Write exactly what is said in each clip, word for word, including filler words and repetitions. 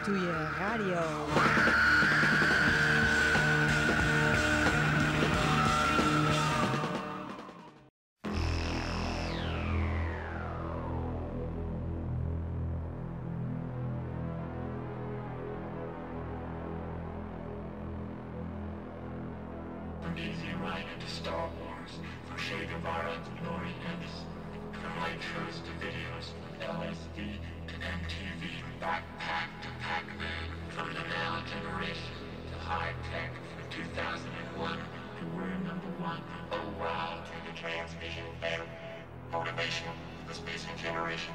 doe je radio. Easy ride into Star Wars, from Che Guevara to Lori Epps, from light shows to videos, from L S D to M T V, from Backpack to Pac-Man, from the now generation to high tech, from two thousand one to we're number one. Oh wow, to the transmission and motivation, the spacing generation.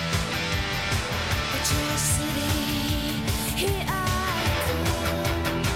City, here I come.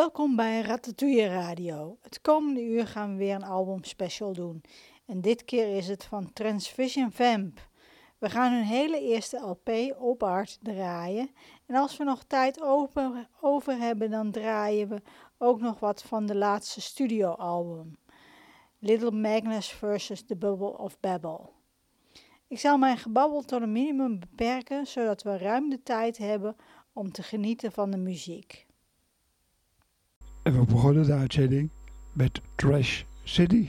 Welkom bij Ratatouille Radio. Het komende uur gaan we weer een albumspecial doen. En dit keer is het van Transvision Vamp. We gaan hun hele eerste L P Op Art draaien. En als we nog tijd over, over hebben, dan draaien we ook nog wat van de laatste studioalbum. Little Magnus versus The Bubble of Babel. Ik zal mijn gebabbel tot een minimum beperken, zodat we ruim de tijd hebben om te genieten van de muziek. En we begonnen de uitzending met Trash City.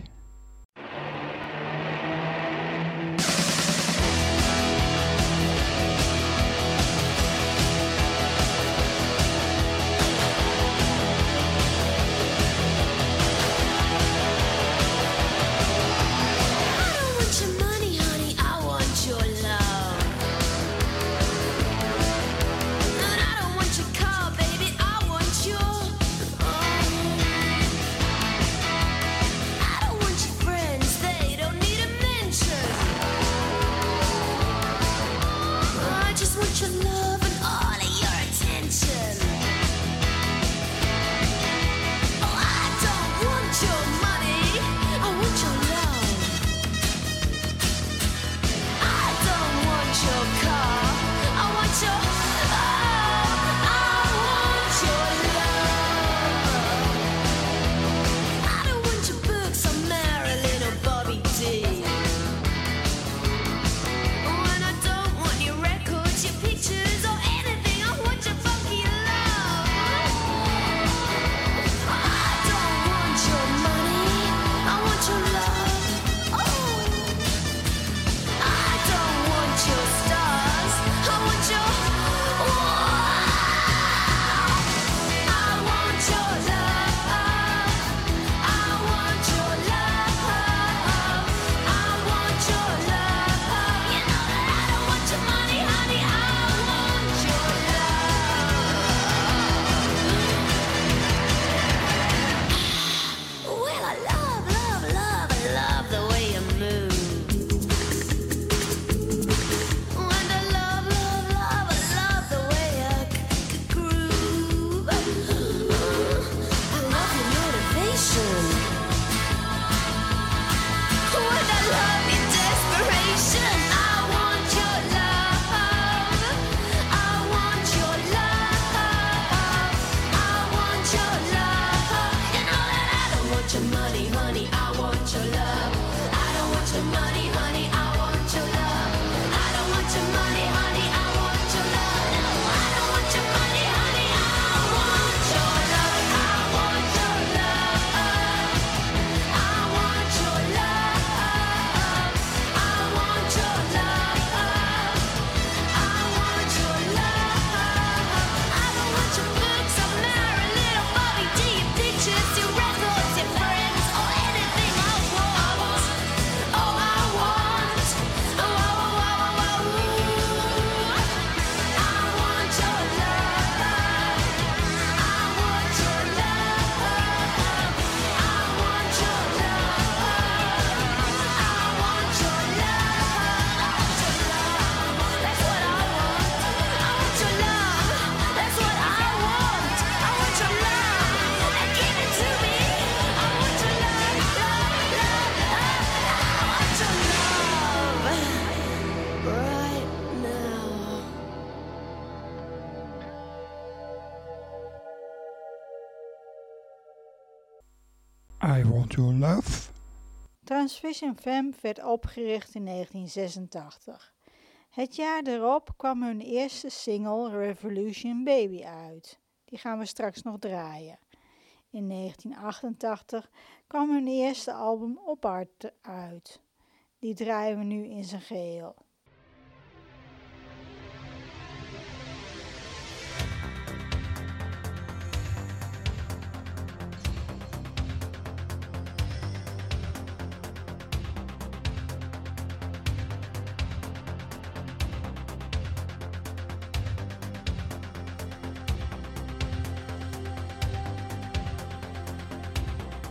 I Want Your Love. Transvision Vamp werd opgericht in negentien zesentachtig. Het jaar erop kwam hun eerste single Revolution Baby uit. Die gaan we straks nog draaien. In negentien achtentachtig kwam hun eerste album Op Art uit. Die draaien we nu in zijn geheel.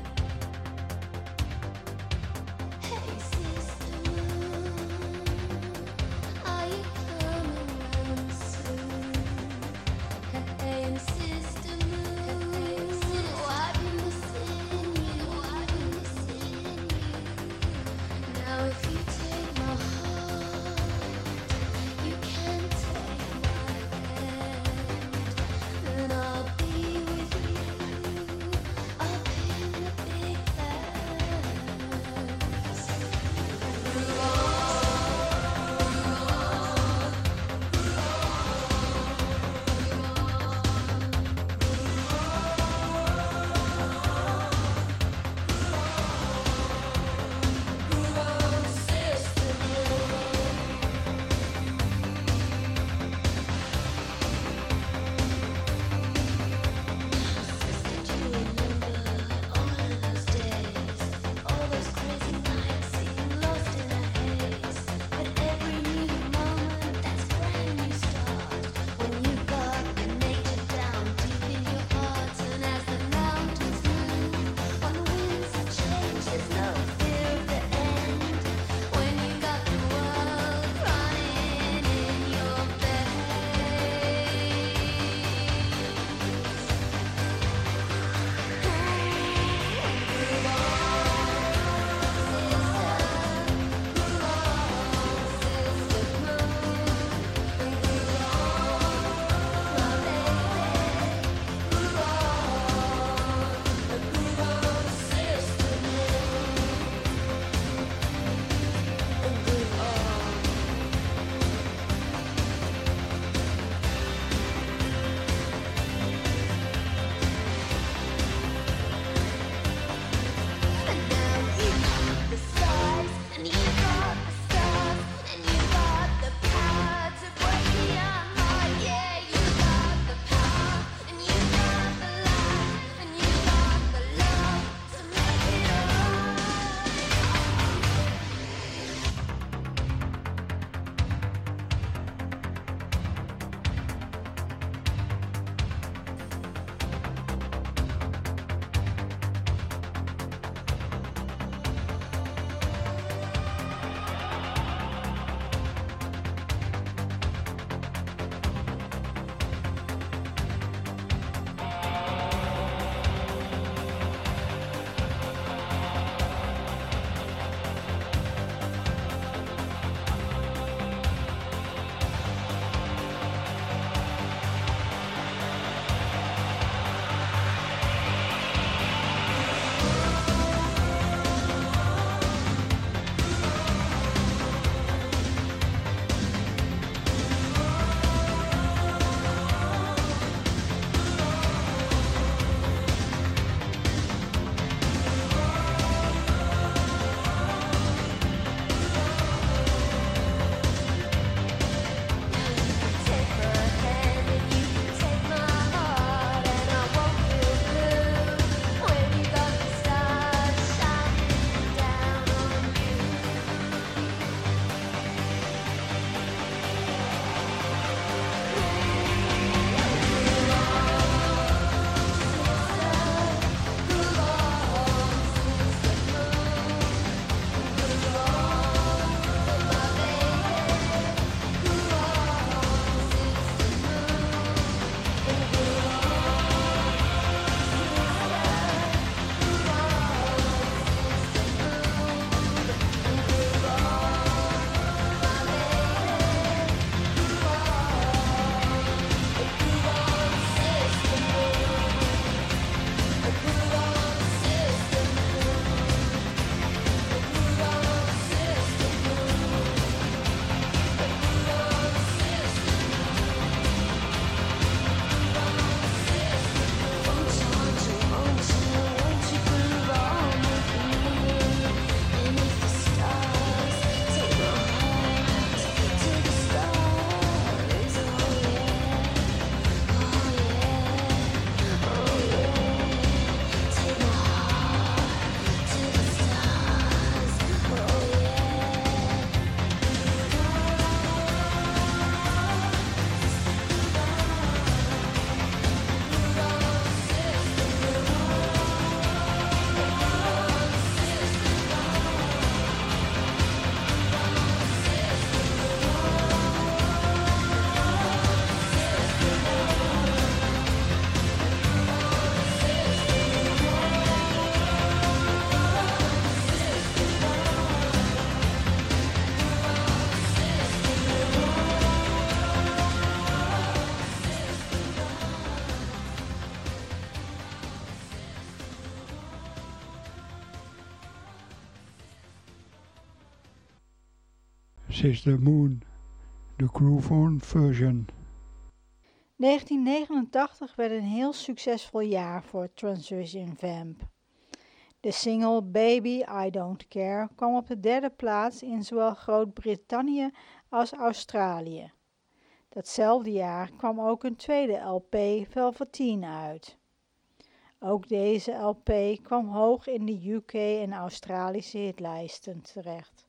Hey sister, This is the Moon, the Grooveon version. negentien negenentachtig werd een heel succesvol jaar voor Transvision Vamp. De single Baby I Don't Care kwam op de derde plaats in zowel Groot-Brittannië als Australië. Datzelfde jaar kwam ook een tweede L P, Velveteen, uit. Ook deze L P kwam hoog in de U K en Australische hitlijsten terecht.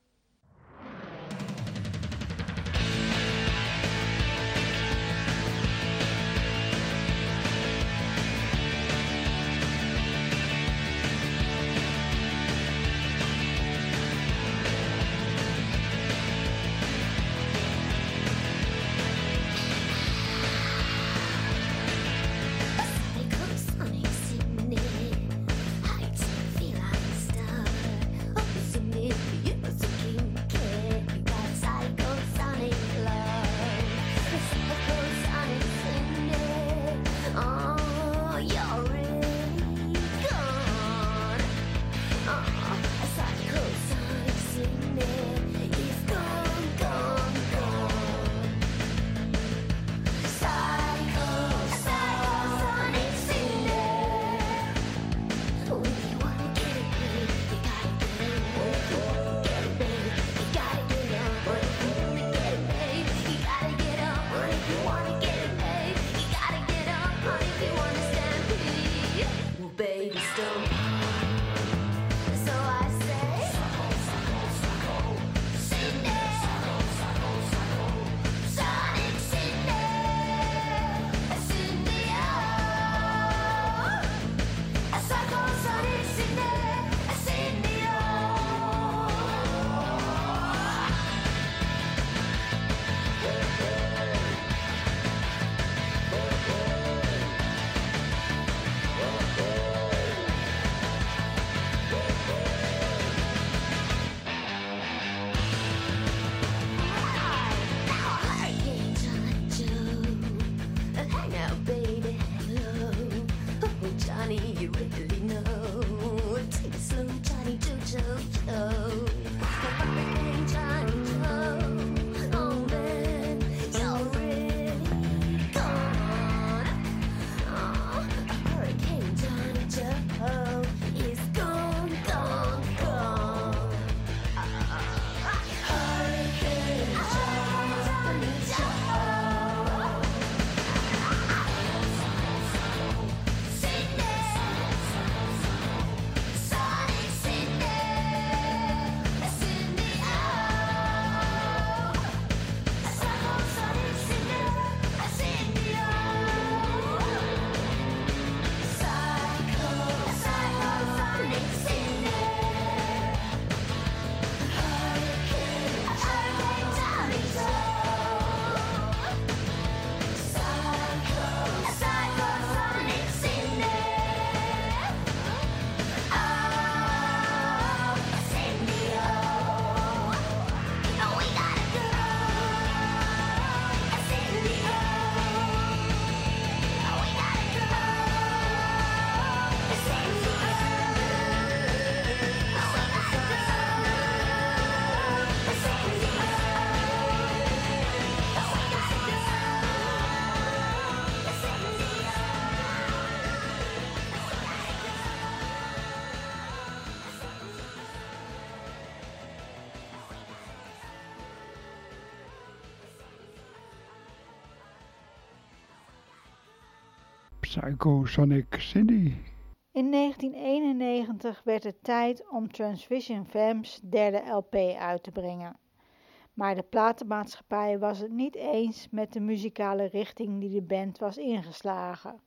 Psychosonic Cindy. In negentien eenennegentig werd het tijd om Transvision Vamp's derde L P uit te brengen. Maar de platenmaatschappij was het niet eens met de muzikale richting die de band was ingeslagen.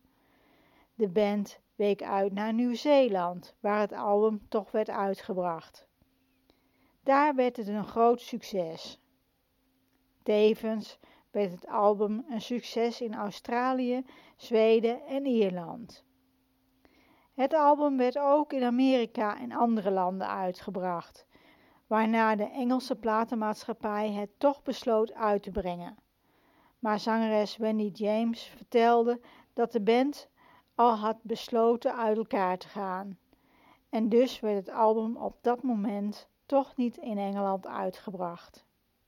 De band week uit naar Nieuw-Zeeland, waar het album toch werd uitgebracht. Daar werd het een groot succes. Tevens werd het album een succes in Australië, Zweden en Ierland. Het album werd ook in Amerika en andere landen uitgebracht, waarna de Engelse platenmaatschappij het toch besloot uit te brengen. Maar zangeres Wendy James vertelde dat de band al had besloten uit elkaar te gaan. En dus werd het album op dat moment toch niet in Engeland uitgebracht.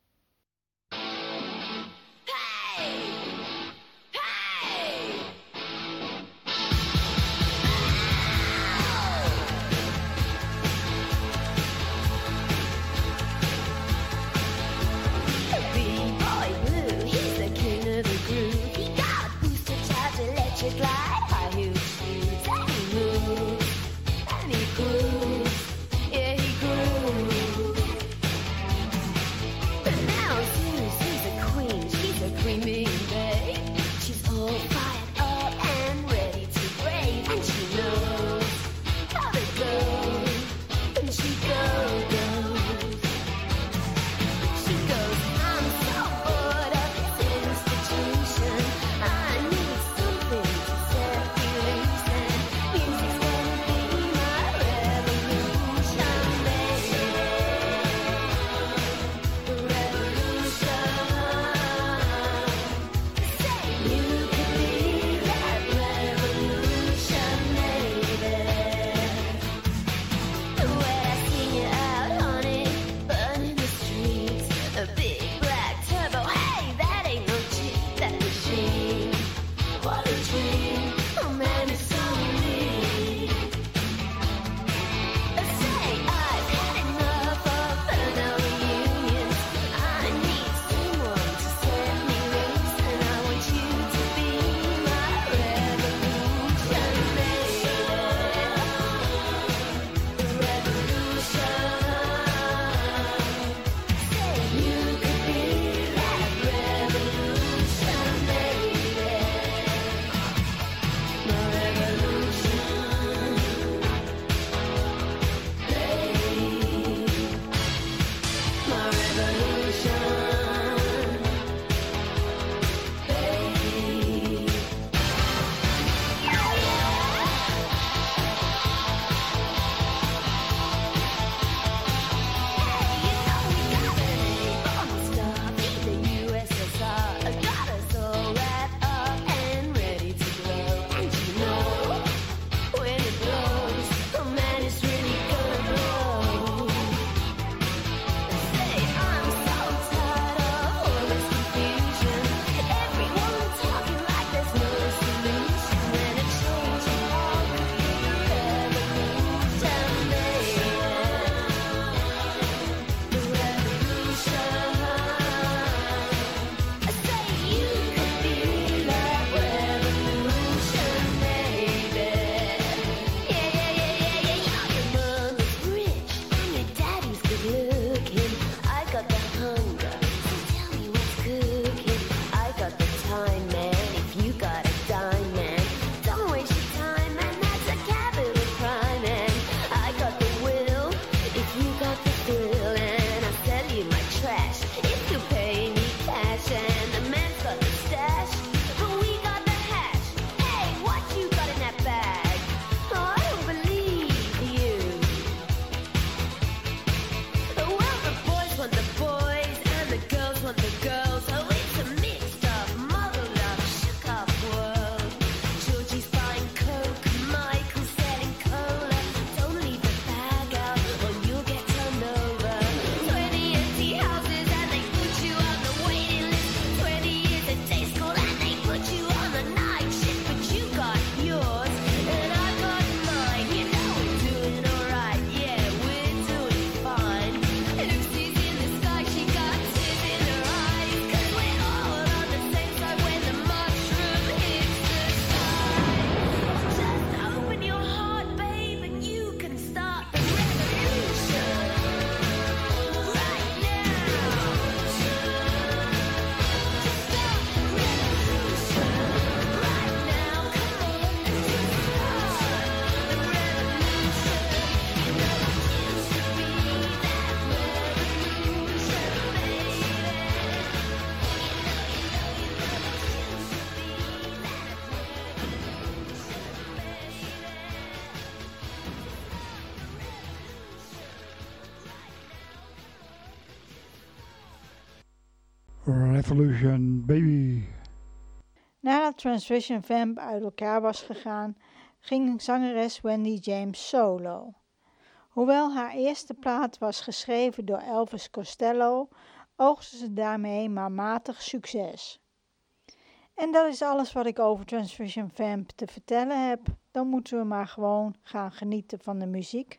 Revolution Baby. Nadat Transvision Vamp uit elkaar was gegaan, ging zangeres Wendy James solo. Hoewel haar eerste plaat was geschreven door Elvis Costello, oogste ze daarmee maar matig succes. En dat is alles wat ik over Transvision Vamp te vertellen heb. Dan moeten we maar gewoon gaan genieten van de muziek.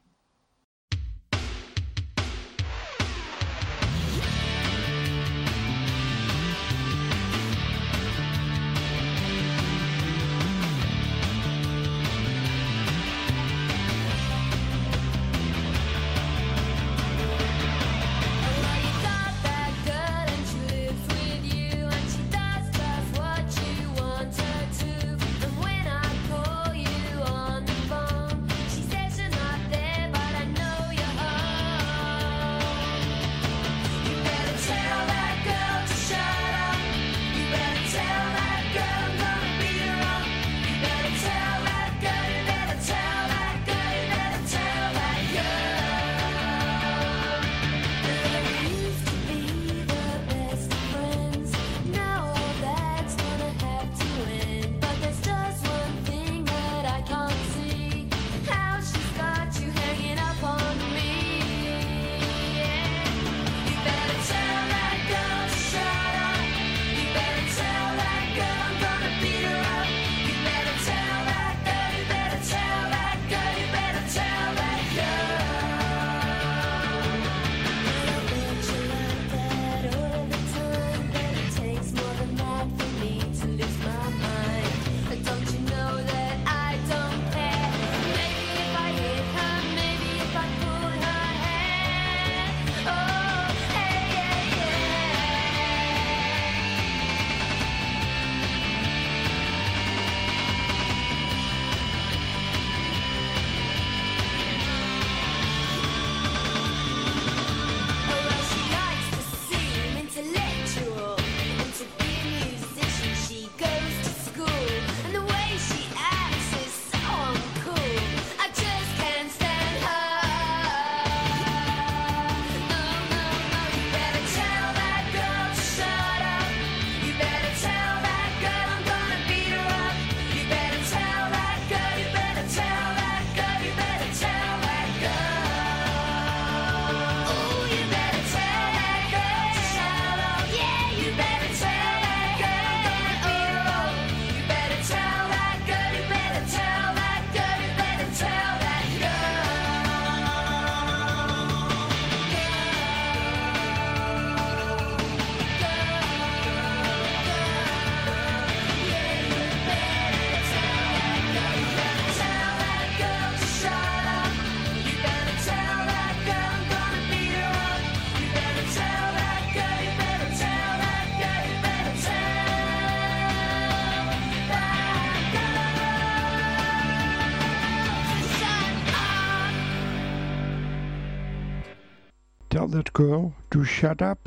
Tell that girl to shut up.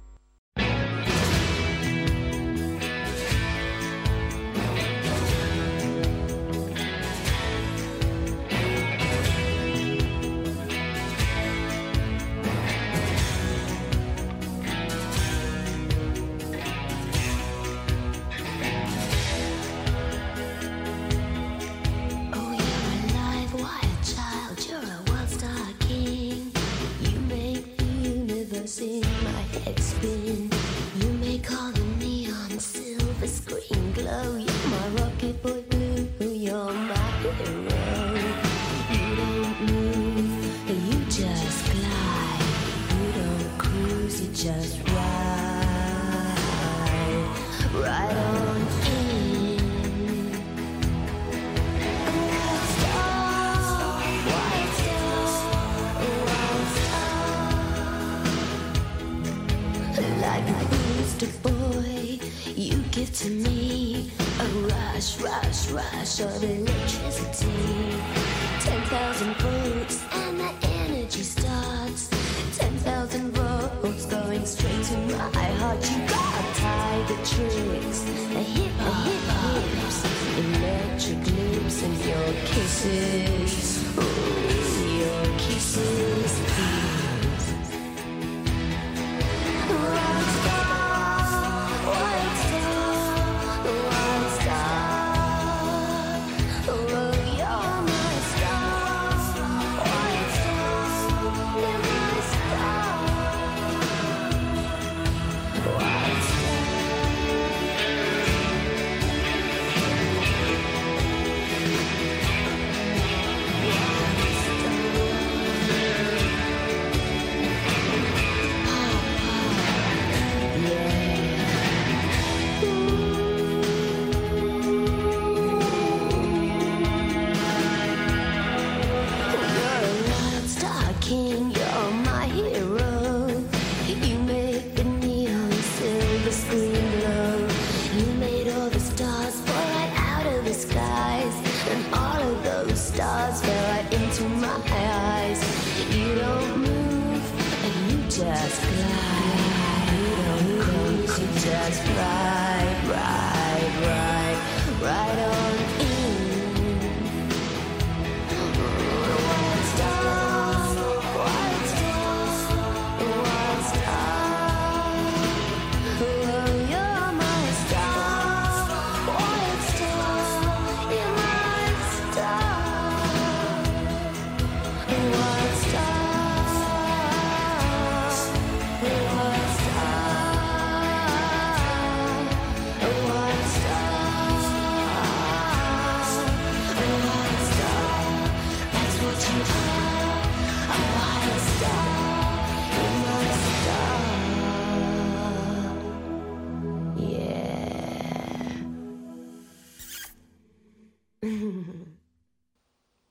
Of electricity, ten thousand volts, and the energy starts. Ten thousand volts going straight to my heart. You gotta tie the tricks, a hip, a hip, hips, electric lips, and your kisses, ooh, your kisses, please. Rockstar.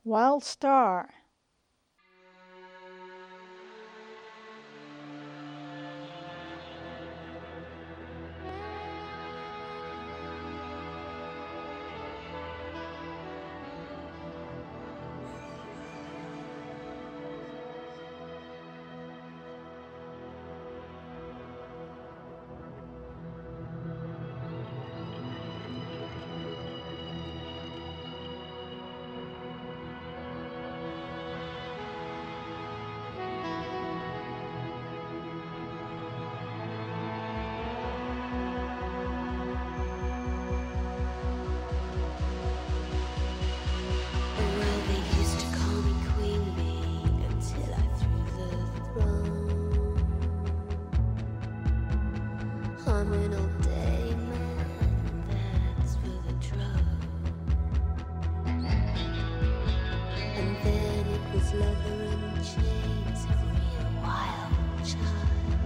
Wild Star. Well, they used to call me Queen Bee until I threw the throne. I'm an all day man, that's for the drug. And then it was leather and chains, a real wild child.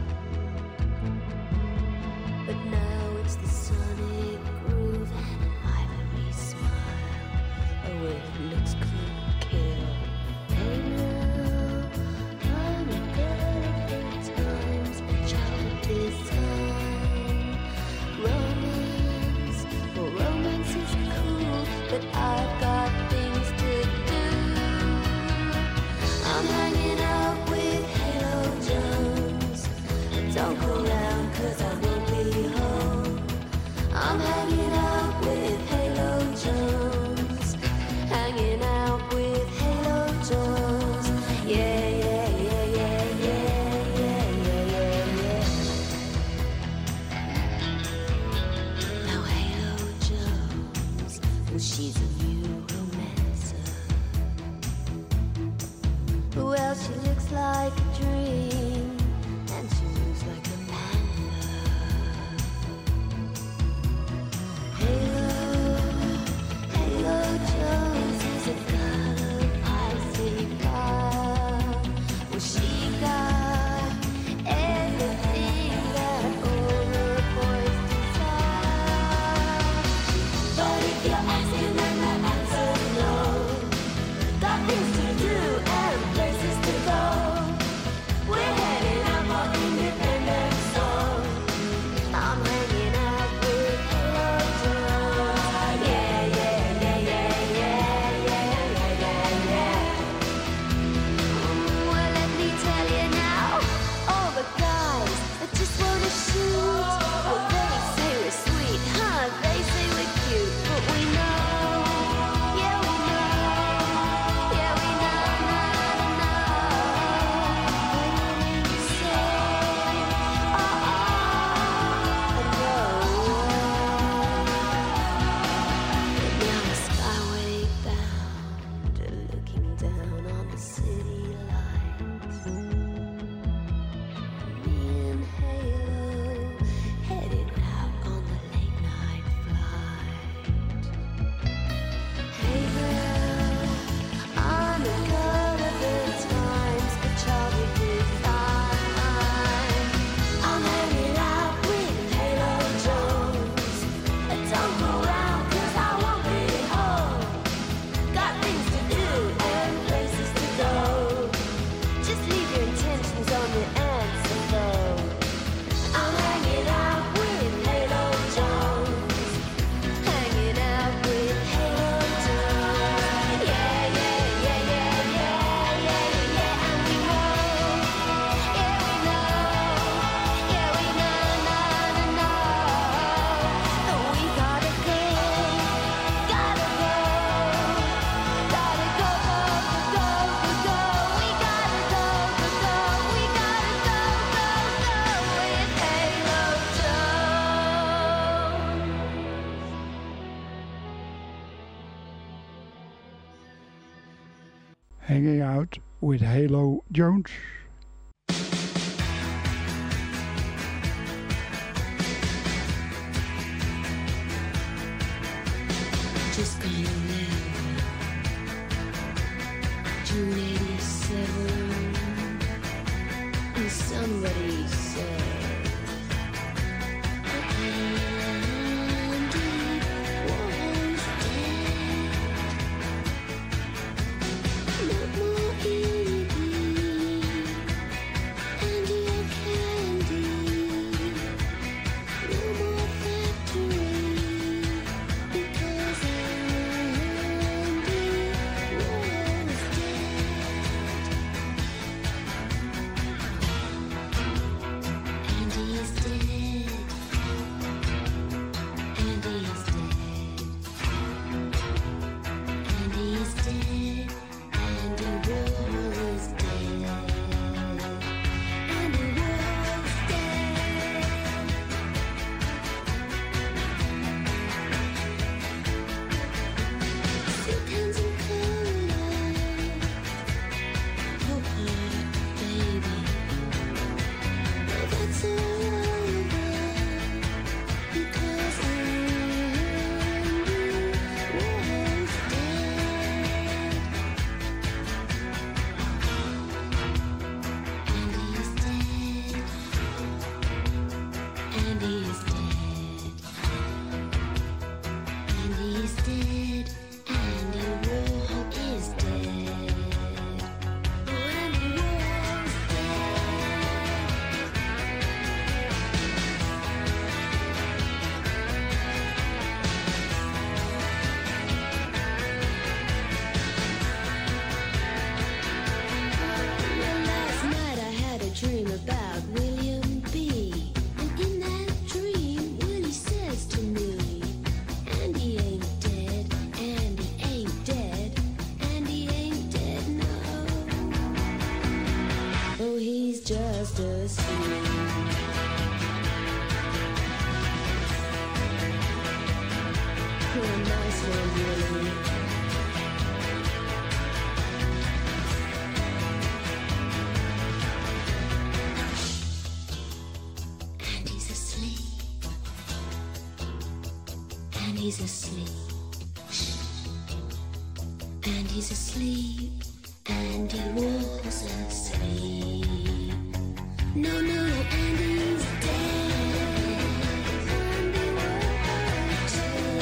But now it's the sonic groove and an ivory smile. Oh, it looks cool, kill. Hey now, I'm a girl of the times, a child of design. Romance, well, romance is cool, but I've got things to do. I'm hanging out with Halo Jones. Don't go round 'cause I won't be home. I'm hanging out with Halo Jones. Hanging out with Halo Jones. Yeah, yeah, yeah, yeah, yeah, yeah, yeah, yeah, yeah. Now Halo Jones, well, she's a new romancer. Well, she looks like a dream, and she moves like a panda. Halo, Halo Jones is a god of icy fire. Well, she got everything that all the boys desire. But if you're asking, then the answer's no. Got things to do and places to go. We're heading out for independence song. I'm hanging out with Halo Jones. Yeah, yeah, yeah, yeah, yeah, yeah, yeah, yeah, yeah. Well, let me tell you now, all the guys that just wanna shoot. Well, they say we're sweet, huh? They say we're cute, but we know, yeah, we know, yeah, we know, know, know. When you say, oh, oh, I know. Now a skyway bound, looking down on the city lights. Me and Halo headed out on the late night flight. Hey girl, I'm a girl of the times, a child of design. I'm hanging out with Halo Jones. Don't go round 'cause I won't be home. Got things to do and places to go. Just leave your intentions on the answer phone. I'm hanging out with Halo Jones. Hanging out with Halo Jones. Yeah, yeah, yeah, yeah, yeah, yeah, yeah. And we know, yeah, we know, yeah, we know, know, know, know. We gotta go, gotta go, gotta go, go, go, go, go. We gotta go, go, go, we gotta go, go, go with Halo Jones. Hanging out with Halo Jones. Just gonna live. June eighty-seven. And somebody said, Andy was dead. asleep. You're a nice one, really. And he's asleep. And he's asleep. Shh. And he's asleep. And he was asleep. No, no, and he's dead. And he was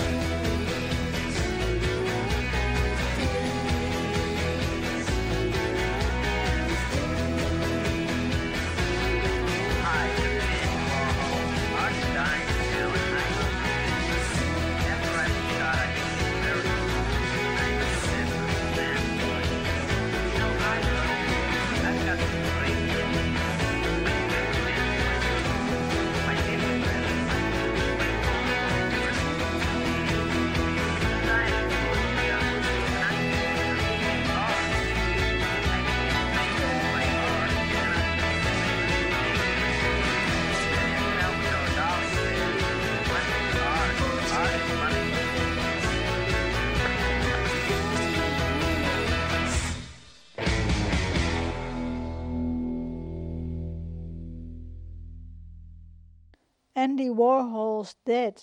Hi, this is Andy Warhol. Art's dying still, and I know this. After I was shot, I became very cool. I was this little man boy. You know, I know I've got some great feelings. But you have to admit, my favorite friend is my Science was the other, and I think art. I can't make my art, and I Andy Warhol's dead.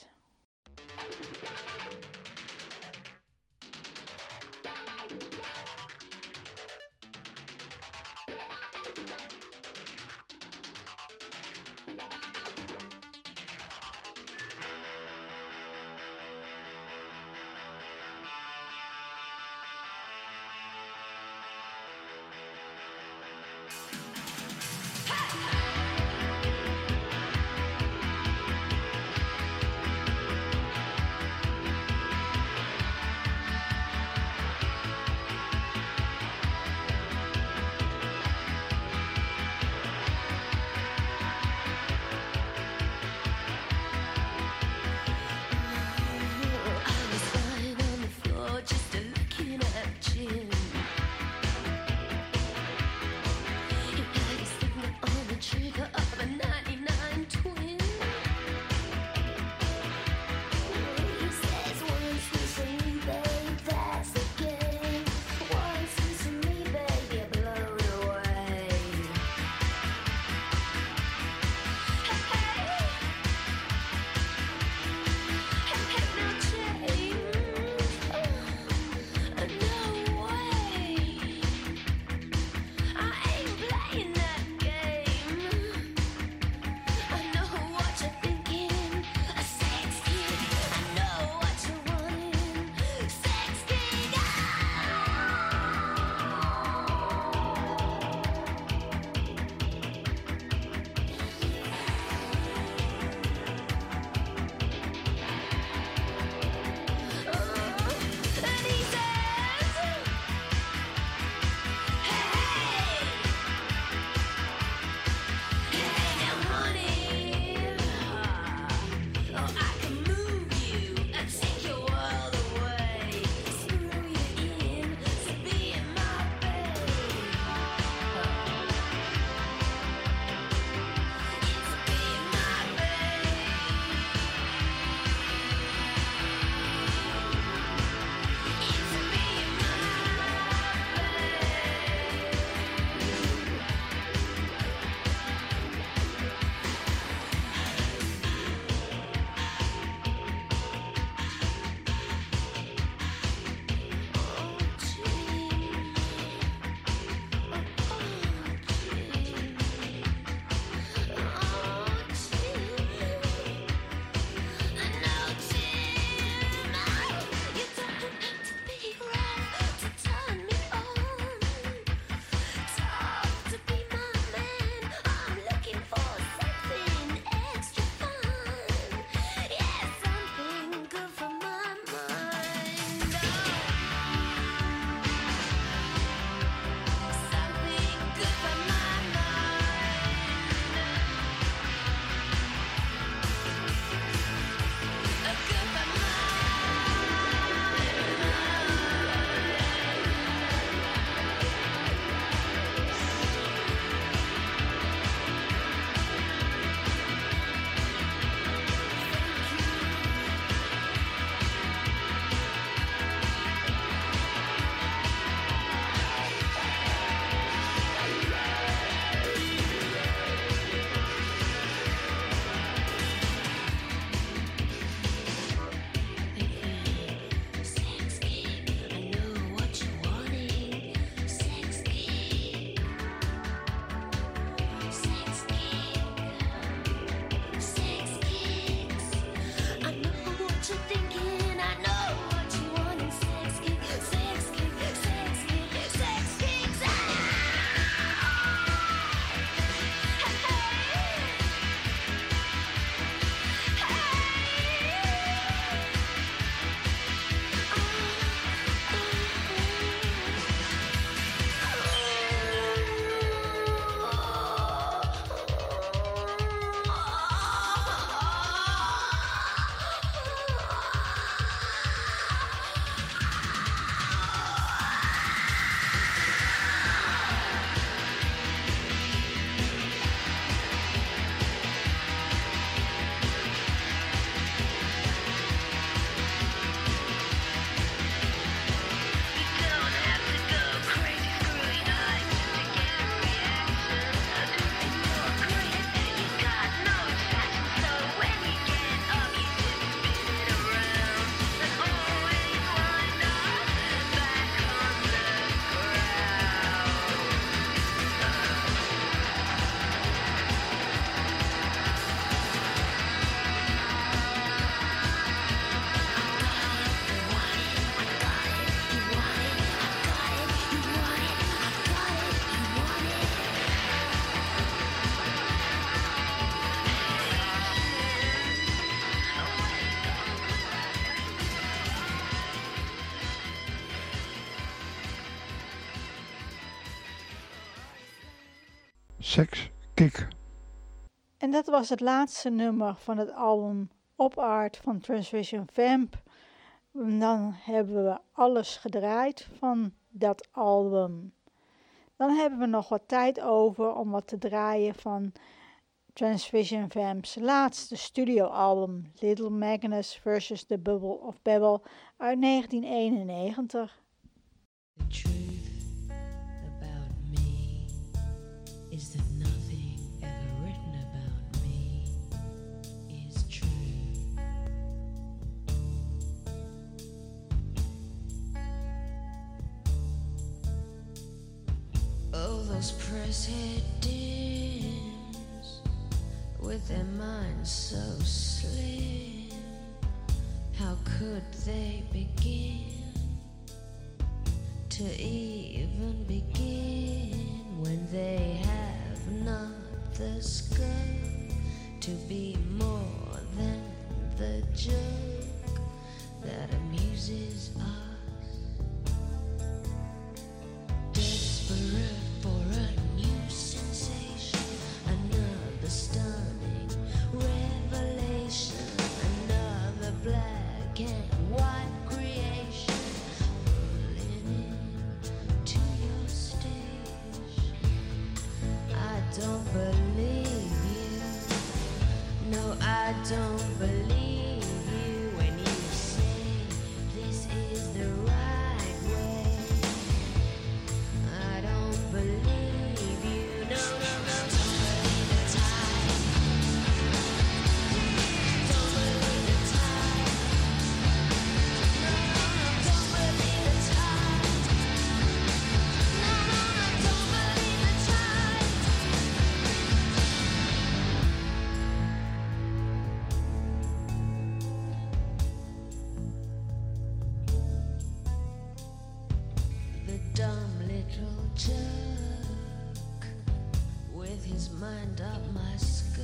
Sex Kick. En dat was het laatste nummer van het album Op Art van Transvision Vamp. En dan hebben we alles gedraaid van dat album. Dan hebben we nog wat tijd over om wat te draaien van Transvision Vamp's laatste studioalbum Little Magnus versus The Bubble of Babel uit negentien eenennegentig. The truth about me is that nothing ever written about me is true. Oh, those presidents with their minds so slim, how could they begin to even begin when they have not the scope to be more than the joke that amuses us? Desperate for a new sensation, another stunning revelation, another black and white creation, pulling into your station. I don't believe you, no, I don't believe you when you say this is the right way. I don't believe you, no, no, no, don't believe the tide. Don't believe the tide. No, no, no, don't believe the tide. No, no, no, don't believe the tide. The dumb little jerk with his mind up my skirt,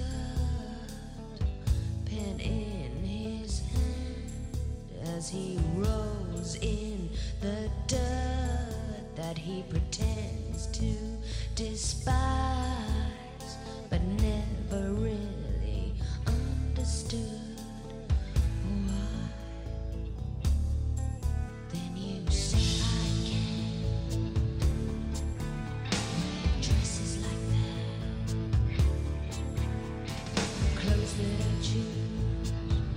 pen in his hand as he rolls in the dirt that he pretends to despise, but never really understood why. Then you say I can't wear dresses like that, clothes that I choose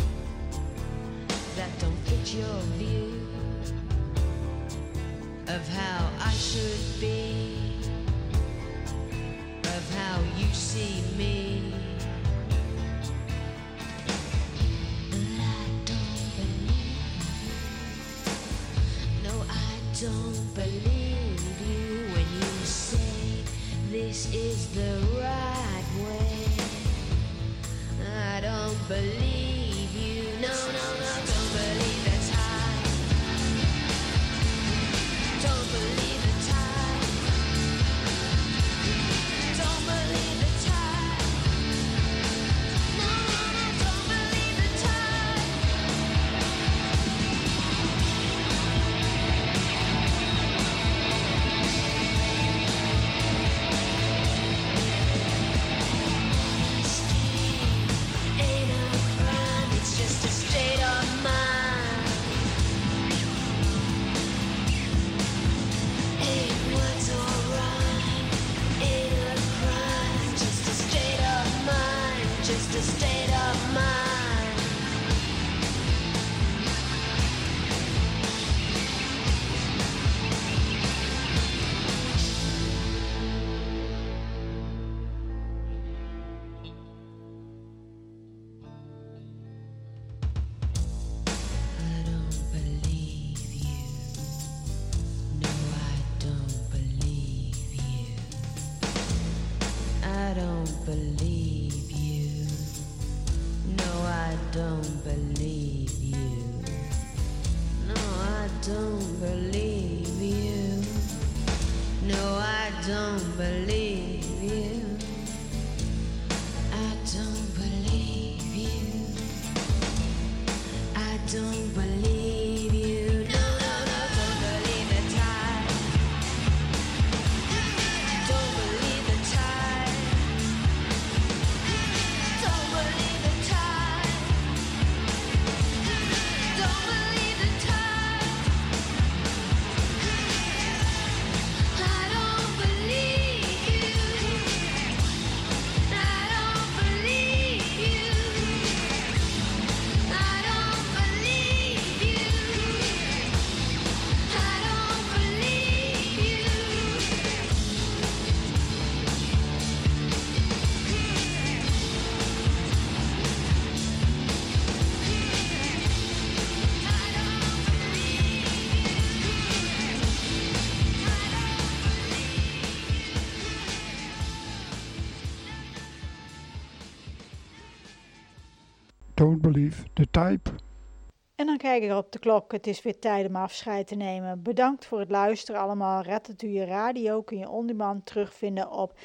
that don't fit your view of how I should be, of how you see me. But I don't believe, no, I don't believe you when you say this is the right way. I don't believe you, no, no, no, don't believe the tide. Don't believe the tide. Don't believe the tide. No, no, no, don't believe the tide. Ain't a crime, it's just a state of mind. Ain't what's alright, ain't a crime, just a state of mind, just a state of mind. I don't believe you, no, I don't believe you. I don't believe you, no, I don't believe you. No, I don't believe you, no, I don't believe you. I don't believe you, I don't believe you. No, no, no, don't believe the tide. Don't believe the tide. Don't believe the type. En dan kijk ik op de klok. Het is weer tijd om afscheid te nemen. Bedankt voor het luisteren allemaal. Ratatouille Radio kun je on demand terugvinden op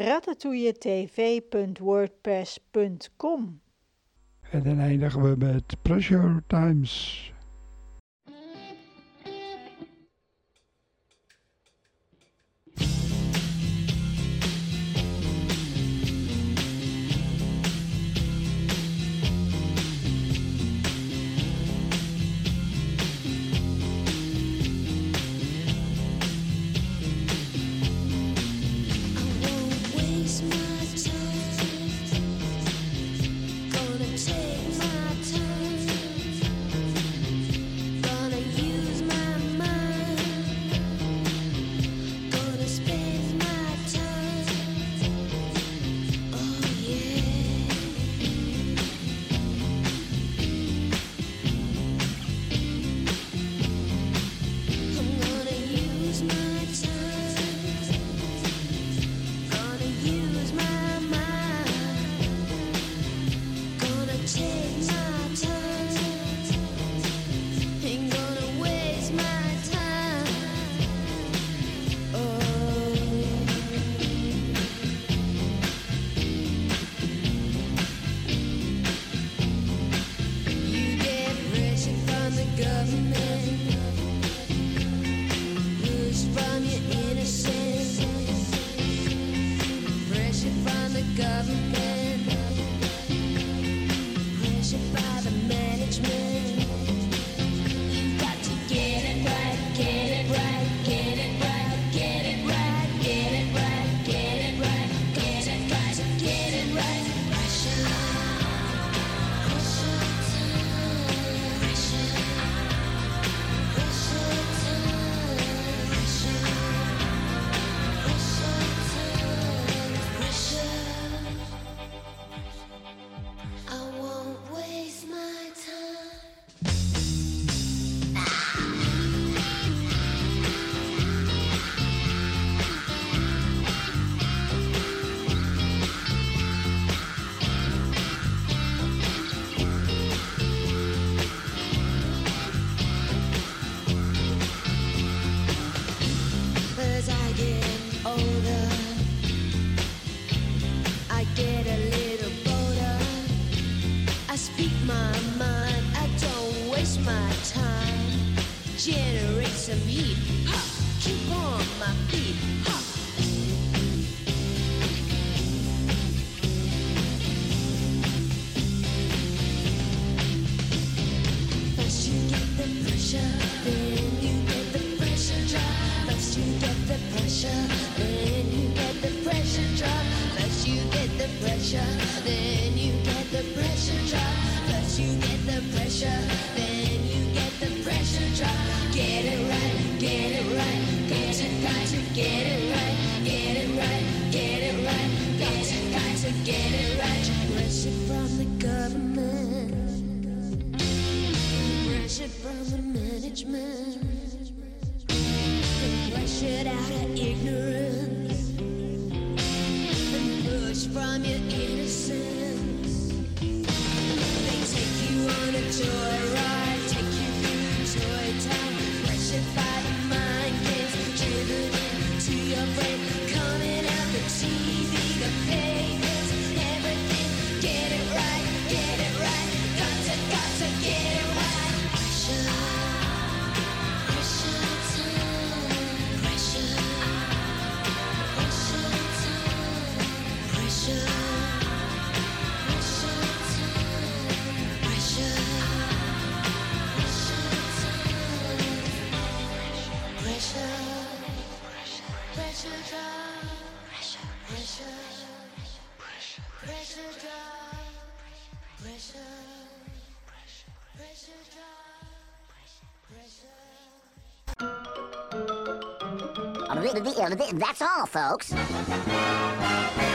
ratatouilletv punt wordpress punt com. En dan eindigen we met Pressure Times. That's all, folks.